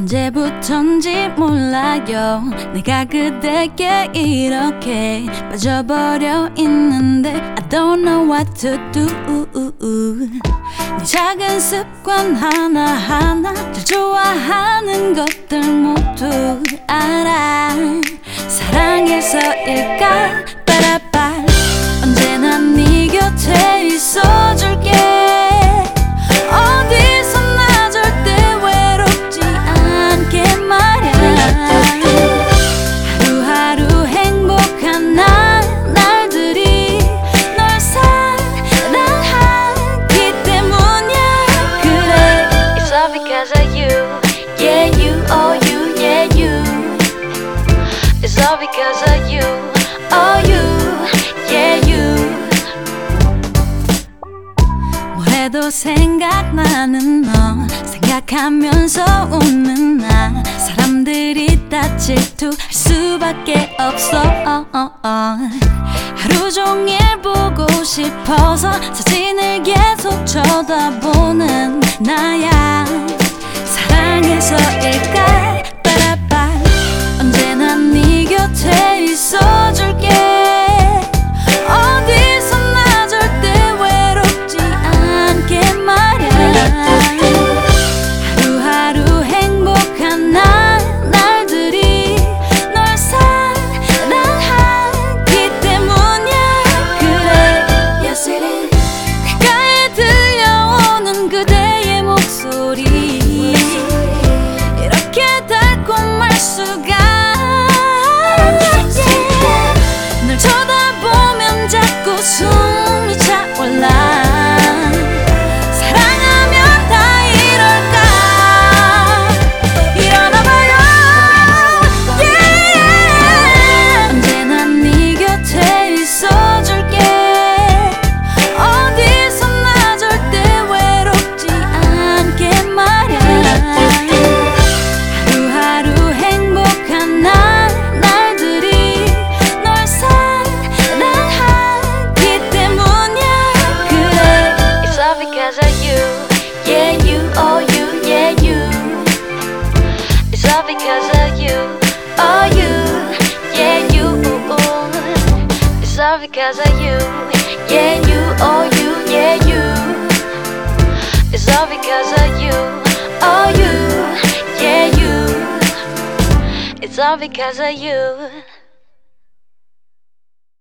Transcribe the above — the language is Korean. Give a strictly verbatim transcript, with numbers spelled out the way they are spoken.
언제부턴지 몰라요. 내가 그대께 이렇게 빠져버려 있는데 I don't know what to do. 네 작은 습관 하나하나 잘 좋아하는 것들 모두 알아. 사랑해서일까 빠라빠 언제나 네 곁에 있어줄게. 어디서 나 절대 외롭지 않게 말야. 하루하루 행복한 날, 날들이 널 사랑하기 때문이야. 그래 It's all because of you. Yeah you, oh you, yeah you. It's all because of you. Oh you, yeah you. 뭘 해도 생각나는 너, 생각하면서 웃는 나. 사람들이 다 질투할 수밖에 없어. 하루 종일 보고 싶어서 사진을 계속 쳐다보는 나야. 사랑해서일까 빠라빠 언제나 네 곁에 있어줄게. 어디서 나 절대 외롭지 않게 말야. 하루하루 행복한 날, 날들이 널 사랑하기 때문이야. 그래 Yes it is. 귓가에 들려오는 그대의 목소리 이렇게 달콤할 수가. 널 쳐다보면 자꾸 숨이 차올라. 사랑하면 다 이럴까. 일어나봐요 yeah. 언제나 네 곁에 있어줄게. 어디서 나 절대 외롭지 않게 말야. 하루하루 행복한 날, 날들이 널 사랑하기 때문이야. 그래 It's all because of you. Yeah you, oh you, yeah you. It's all because of you. Oh you, yeah you. It's all because of you. Yeah you, oh you, yeah you. It's all because of you. Oh you, yeah you. It's all because of you.